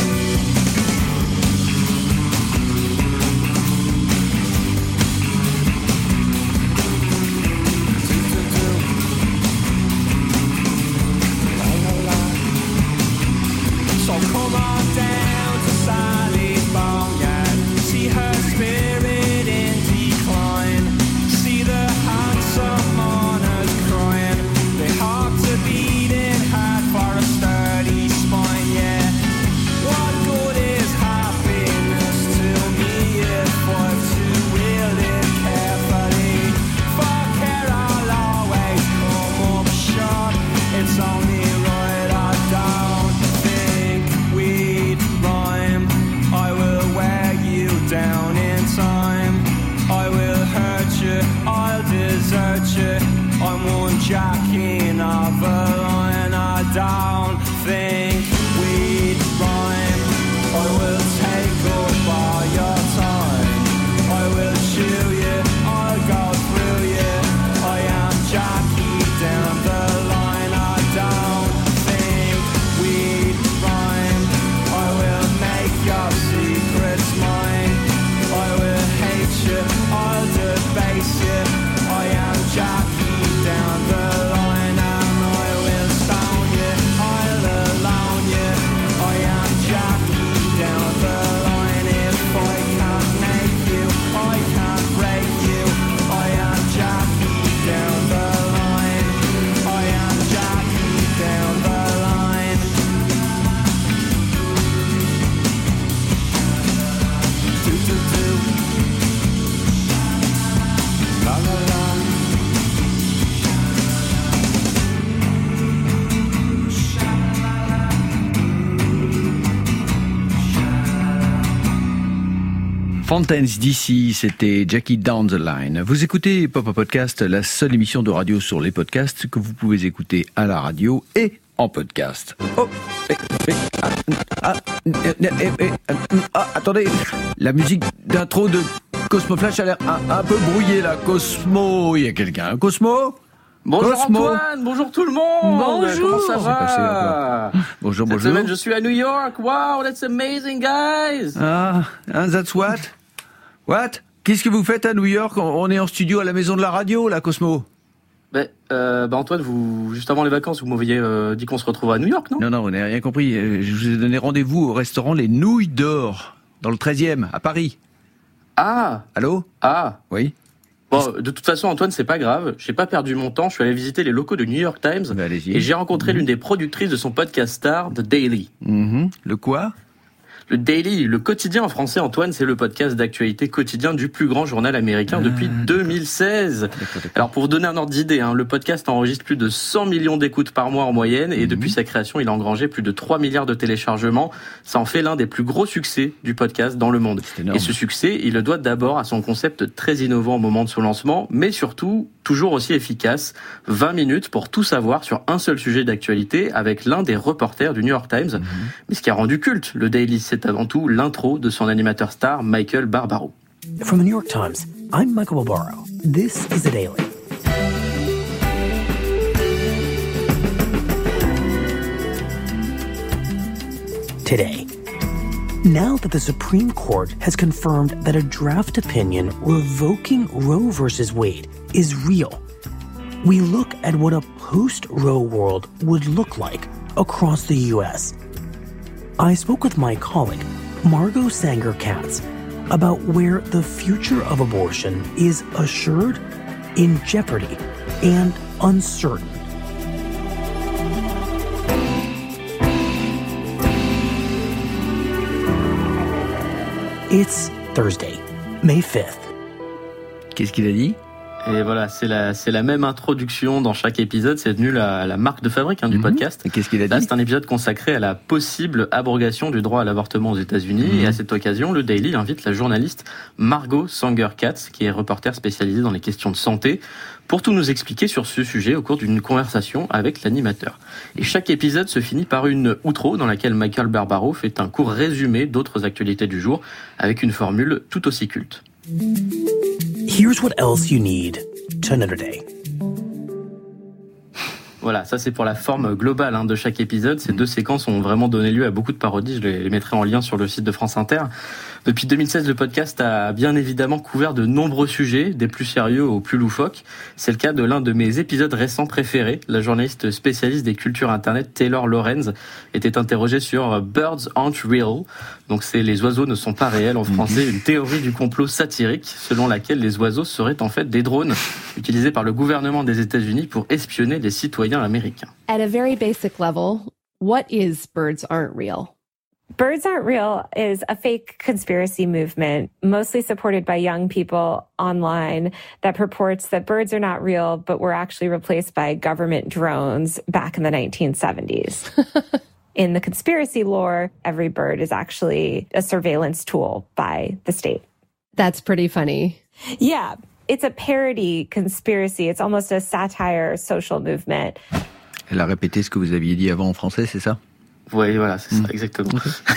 So come on down to Sally's boneyard. See her spirit in decline. See the handsome mourners crying. They hope to beating hard for a sturdy spine. Yeah, what good is happiness to me if I'm to wield it carefully? For care I'll always come up short. It's only right I don't think we'd rhyme. I will wear you down in time. I will hurt you, I'll desert you. I'm one Jackie of a line. I don't think we'd rhyme. I will take up all your time. I will chew you, I'll go through you. I am Jackie down the line. I don't think we'd rhyme. I will make your secrets mine. I will hate you, I'll debase you. I am Jackie down the line. And I will stone you, I'll allow Fountains DC, c'était Jackie Down the Line. Vous écoutez Pop Up Podcast, la seule émission de radio sur les podcasts que vous pouvez écouter à la radio et en podcast. Attendez, la musique d'intro de Cosmo Flash a l'air un peu brouillée là. Cosmo, il y a quelqu'un. Cosmo ? Bonjour Cosmo. Antoine, bonjour tout le monde. Bonjour. Comment ça va? Bonjour. Cette semaine, je suis à New York. Wow, that's amazing, guys. That's what? What? Qu'est-ce que vous faites à New York? On est en studio à la maison de la radio, là, Cosmo. Antoine, juste avant les vacances, vous m'aviez dit qu'on se retrouve à New York, non? Non, on n'a rien compris. Je vous ai donné rendez-vous au restaurant Les Nouilles d'Or, dans le 13e, à Paris. Ah. Allô? Ah. Oui. Bon, de toute façon, Antoine, c'est pas grave. J'ai pas perdu mon temps. Je suis allé visiter les locaux du New York Times. Et j'ai rencontré l'une des productrices de son podcast star, The Daily. Le quoi? Le Daily, le quotidien en français, Antoine, c'est le podcast d'actualité quotidien du plus grand journal américain depuis 2016. D'accord. Alors, pour vous donner un ordre d'idée, le podcast enregistre plus de 100 millions d'écoutes par mois en moyenne, et depuis sa création, il a engrangé plus de 3 milliards de téléchargements. Ça en fait l'un des plus gros succès du podcast dans le monde. Et ce succès, il le doit d'abord à son concept très innovant au moment de son lancement, mais surtout, toujours aussi efficace. 20 minutes pour tout savoir sur un seul sujet d'actualité avec l'un des reporters du New York Times. Mais ce qui a rendu culte le Daily, c'est avant tout l'intro de son animateur star, Michael Barbaro. From the New York Times, I'm Michael Barbaro. This is The Daily. Today, now that the Supreme Court has confirmed that a draft opinion revoking Roe v. Wade is real, we look at what a post-Roe world would look like across the U.S. I spoke with my colleague, Margot Sanger-Katz, about where the future of abortion is assured, in jeopardy, and uncertain. It's Thursday, May 5th. Qu'est-ce qu'il a dit? Et voilà, c'est la même introduction dans chaque épisode. C'est devenu la marque de fabrique du podcast. Et qu'est-ce qu'il a dit? Là, c'est un épisode consacré à la possible abrogation du droit à l'avortement aux États-Unis. Et à cette occasion, le Daily invite la journaliste Margot Sanger-Katz, qui est reporter spécialisée dans les questions de santé, pour tout nous expliquer sur ce sujet au cours d'une conversation avec l'animateur. Et chaque épisode se finit par une outro dans laquelle Michael Barbaro fait un court résumé d'autres actualités du jour avec une formule tout aussi culte. Here's what else you need to know today. Voilà, ça c'est pour la forme globale de chaque épisode. Ces deux séquences ont vraiment donné lieu à beaucoup de parodies. Je les mettrai en lien sur le site de France Inter. Depuis 2016, le podcast a bien évidemment couvert de nombreux sujets, des plus sérieux aux plus loufoques. C'est le cas de l'un de mes épisodes récents préférés. La journaliste spécialiste des cultures internet Taylor Lorenz était interrogée sur Birds Aren't Real. Donc c'est les oiseaux ne sont pas réels en français, une théorie du complot satirique selon laquelle les oiseaux seraient en fait des drones utilisés par le gouvernement des États-Unis pour espionner les citoyens américains. At a very basic level, what is Birds Aren't Real? Birds Aren't Real is a fake conspiracy movement, mostly supported by young people online, that purports that birds are not real, but were actually replaced by government drones back in the 1970s. In the conspiracy lore, every bird is actually a surveillance tool by the state. That's pretty funny. Yeah, it's a parody conspiracy. It's almost a satire social movement. Elle a répété ce que vous aviez dit avant en français, c'est ça? Oui, voilà, c'est ça, exactement.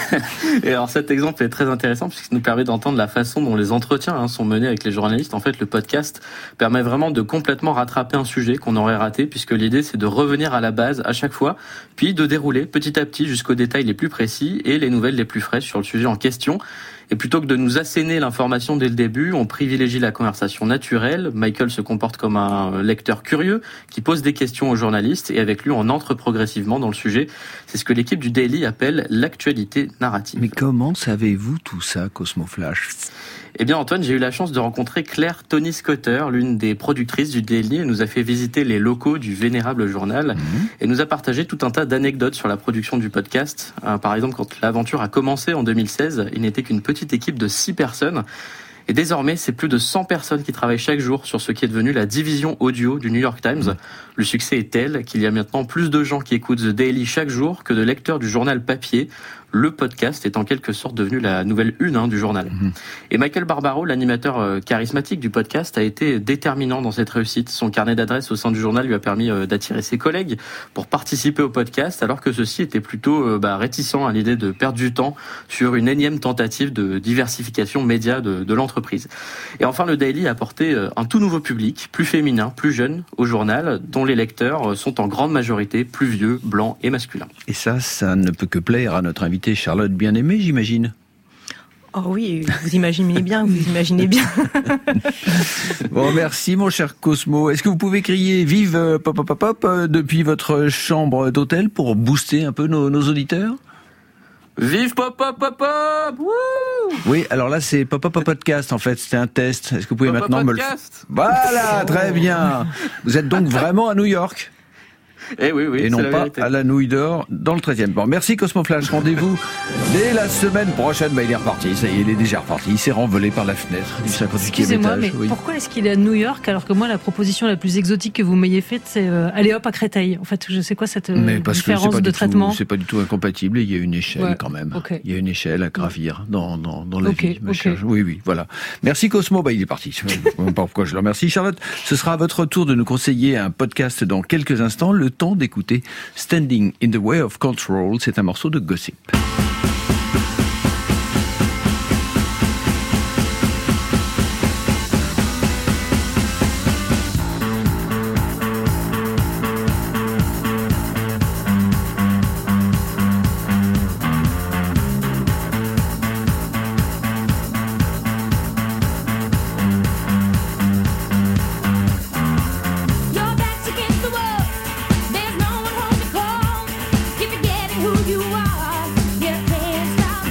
Et alors cet exemple est très intéressant puisqu'il nous permet d'entendre la façon dont les entretiens sont menés avec les journalistes. En fait, le podcast permet vraiment de complètement rattraper un sujet qu'on aurait raté, puisque l'idée c'est de revenir à la base à chaque fois, puis de dérouler petit à petit jusqu'aux détails les plus précis et les nouvelles les plus fraîches sur le sujet en question. Et plutôt que de nous asséner l'information dès le début, on privilégie la conversation naturelle. Michael se comporte comme un lecteur curieux qui pose des questions aux journalistes et avec lui on entre progressivement dans le sujet. C'est ce que l'équipe du Daily appelle l'actualité narrative. Mais comment savez-vous tout ça, Cosmo Flash ? Eh bien Antoine, j'ai eu la chance de rencontrer Claire Tony Scotter, l'une des productrices du Daily. Elle nous a fait visiter les locaux du vénérable journal et nous a partagé tout un tas d'anecdotes sur la production du podcast. Par exemple, quand l'aventure a commencé en 2016, il n'était qu'une petite équipe de 6 personnes. Et désormais, c'est plus de 100 personnes qui travaillent chaque jour sur ce qui est devenu la division audio du New York Times. Le succès est tel qu'il y a maintenant plus de gens qui écoutent The Daily chaque jour que de lecteurs du journal papier. le podcast est en quelque sorte devenu la nouvelle une du journal. Et Michael Barbaro, l'animateur charismatique du podcast, a été déterminant dans cette réussite. Son carnet d'adresses au sein du journal lui a permis d'attirer ses collègues pour participer au podcast, alors que ceux-ci étaient plutôt réticents à l'idée de perdre du temps sur une énième tentative de diversification média de l'entreprise. Et enfin, le Daily a apporté un tout nouveau public, plus féminin, plus jeune, au journal, dont les lecteurs sont en grande majorité plus vieux, blancs et masculins. Et ça ne peut que plaire à notre invitée Charlotte Bien-Aimée, j'imagine. Oh oui, vous imaginez bien. Bon, merci mon cher Cosmo. Est-ce que vous pouvez crier vive pop pop pop pop depuis votre chambre d'hôtel pour booster un peu nos auditeurs? Vive pop pop pop pop! Wouh! Oui, alors là c'est pop pop podcast en fait, c'était un test. Est-ce que vous pouvez pop maintenant me le faire? Voilà, très bien. Vous êtes donc vraiment à New York? Eh oui, et non c'est la pas vérité. à la Nouille d'Or dans le 13e. Bon, merci Cosmo Flash. Rendez-vous dès la semaine prochaine. Il est reparti. Ça y est, il est déjà reparti. Il s'est renvolé par la fenêtre du 58e Excusez-moi, étage. mais pourquoi est-ce qu'il est à New York alors que moi, la proposition la plus exotique que vous m'ayez faite, c'est aller hop à Créteil. En fait, je sais quoi cette différence de traitement? C'est pas du tout incompatible. Il y a une échelle quand même. Okay. Il y a une échelle à gravir dans la vie. Oui, voilà. Merci Cosmo. Il est parti. Je ne sais pas pourquoi je le remercie. Charlotte, ce sera à votre tour de nous conseiller un podcast dans quelques instants. Le temps d'écouter Standing in the Way of Control, c'est un morceau de Gossip. Your back's against the wall. There's no one home to call. Keep forgetting who you are. You can't stop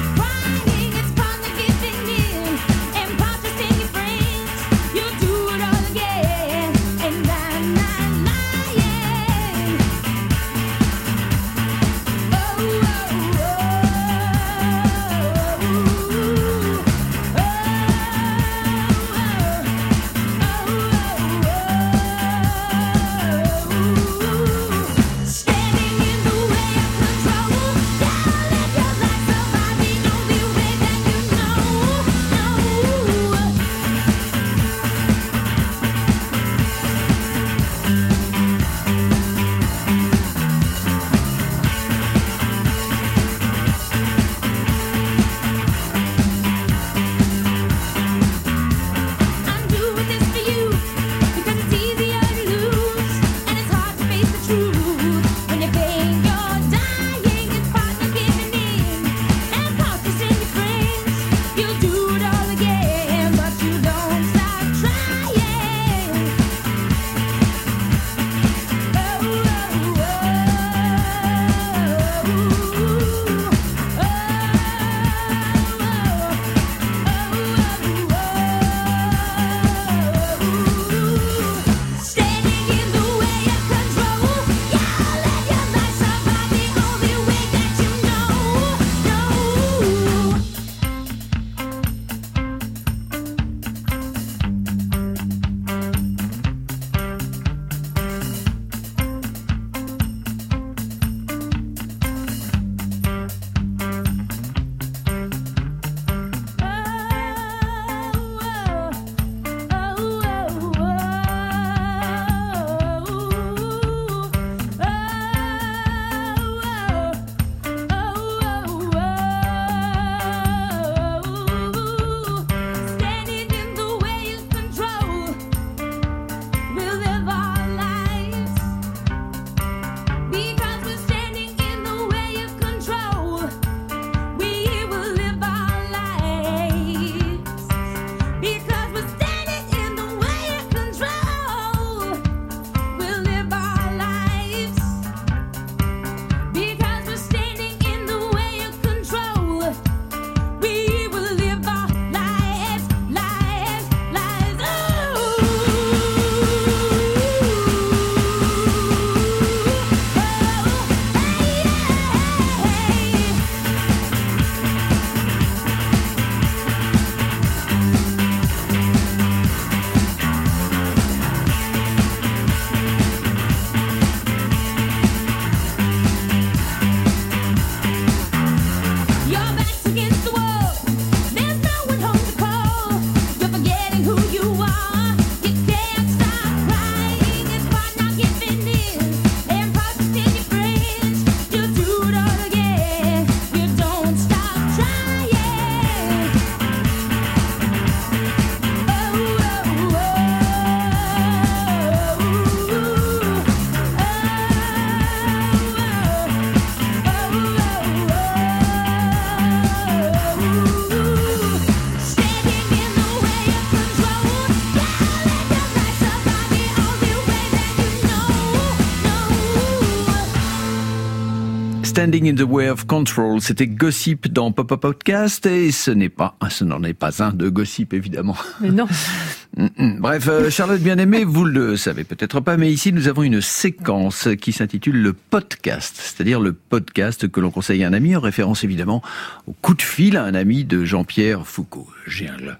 Standing in the Way of Control, c'était Gossip dans Pop Up Podcast et ce n'en est pas un de Gossip évidemment. Mais non. Bref, Charlotte bien-aimée, vous le savez peut-être pas, mais ici nous avons une séquence qui s'intitule le podcast, c'est-à-dire le podcast que l'on conseille à un ami, en référence évidemment au coup de fil à un ami de Jean-Pierre Foucault. J'ai un le.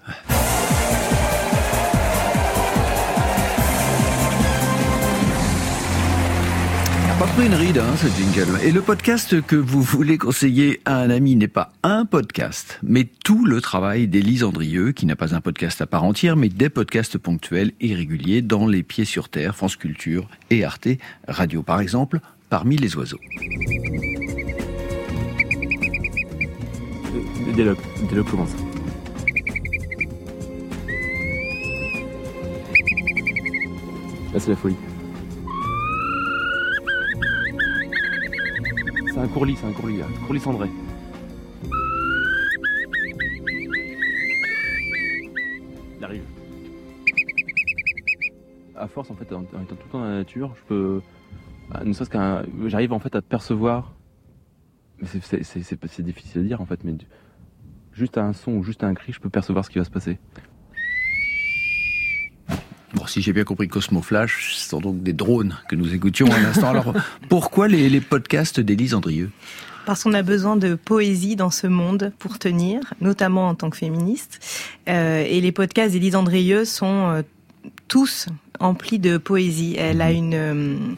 Pas pris une ride, ce jingle. Et le podcast que vous voulez conseiller à un ami n'est pas un podcast, mais tout le travail d'Élise Andrieux, qui n'a pas un podcast à part entière, mais des podcasts ponctuels et réguliers dans Les Pieds sur Terre, France Culture et Arte Radio, par exemple, Parmi les oiseaux. Dialogue commence. Là, c'est la folie. C'est un courlis, là. Courlis cendré. Il arrive. À force, en fait, en étant tout le temps dans la nature, je peux... Ne serait-ce j'arrive, en fait, à percevoir... Mais c'est difficile à dire, en fait, mais juste à un son ou juste à un cri, je peux percevoir ce qui va se passer. Bon, si j'ai bien compris, Cosmo Flash, ce sont donc des drones que nous écoutions à l'instant. Alors, pourquoi les podcasts d'Élise Andrieux ? Parce qu'on a besoin de poésie dans ce monde pour tenir, notamment en tant que féministe. Et les podcasts d'Élise Andrieux sont tous emplis de poésie. Elle a une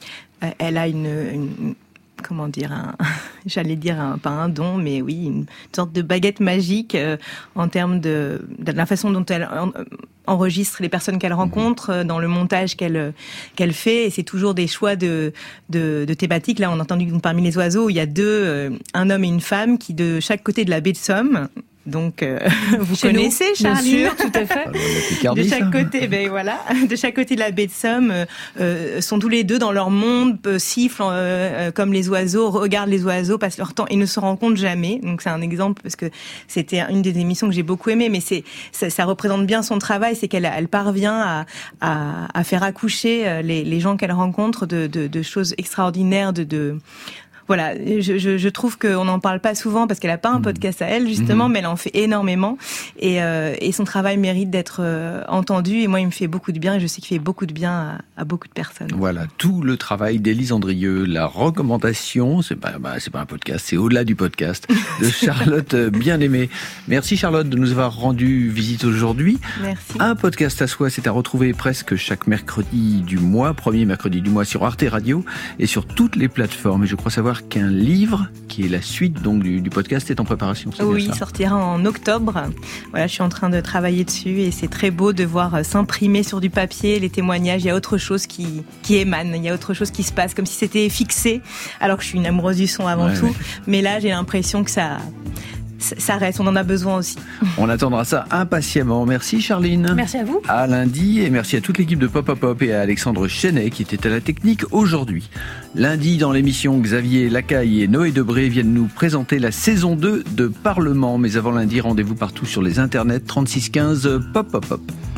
comment dire, j'allais dire pas un don, mais oui, une sorte de baguette magique en termes de la façon dont elle enregistre les personnes qu'elle rencontre, dans le montage qu'elle fait, et c'est toujours des choix de thématiques. Là, on a entendu Parmi les oiseaux, il y a un homme et une femme qui, de chaque côté de la baie de Somme, donc vous connaissez, Charline, bien sûr, tout à fait. De chaque côté, de chaque côté de la baie de Somme, sont tous les deux dans leur monde, sifflent comme les oiseaux, regardent les oiseaux, passent leur temps et ne se rencontrent jamais. Donc c'est un exemple parce que c'était une des émissions que j'ai beaucoup aimé, mais ça représente bien son travail, c'est qu'elle parvient à faire accoucher les gens qu'elle rencontre de choses extraordinaires, voilà, je trouve qu'on n'en parle pas souvent parce qu'elle n'a pas un podcast à elle, justement, mais elle en fait énormément. Et son travail mérite d'être entendu. Et moi, il me fait beaucoup de bien et je sais qu'il fait beaucoup de bien à beaucoup de personnes. Voilà, tout le travail d'Élise Andrieux. La recommandation, c'est pas un podcast, c'est au-delà du podcast, de Charlotte bien-aimée. Merci Charlotte de nous avoir rendu visite aujourd'hui. Merci. Un podcast à soi, c'est à retrouver presque chaque mercredi du mois, premier mercredi du mois sur Arte Radio et sur toutes les plateformes. Et je crois savoir qu'un livre, qui est la suite donc du podcast, est en préparation. Oui, il sortira en octobre. Voilà, je suis en train de travailler dessus et c'est très beau de voir s'imprimer sur du papier les témoignages. Il y a autre chose qui émane, il y a autre chose qui se passe, comme si c'était fixé, alors que je suis une amoureuse du son avant tout. Mais là, j'ai l'impression que ça reste, on en a besoin aussi. On attendra ça impatiemment. Merci Charline. Merci à vous. À lundi, et merci à toute l'équipe de Pop Up Pop et à Alexandre Chenet qui était à la technique aujourd'hui. Lundi, dans l'émission, Xavier Lacaille et Noé Debré viennent nous présenter la saison 2 de Parlement. Mais avant lundi, rendez-vous partout sur les internets 3615 Pop Up Pop.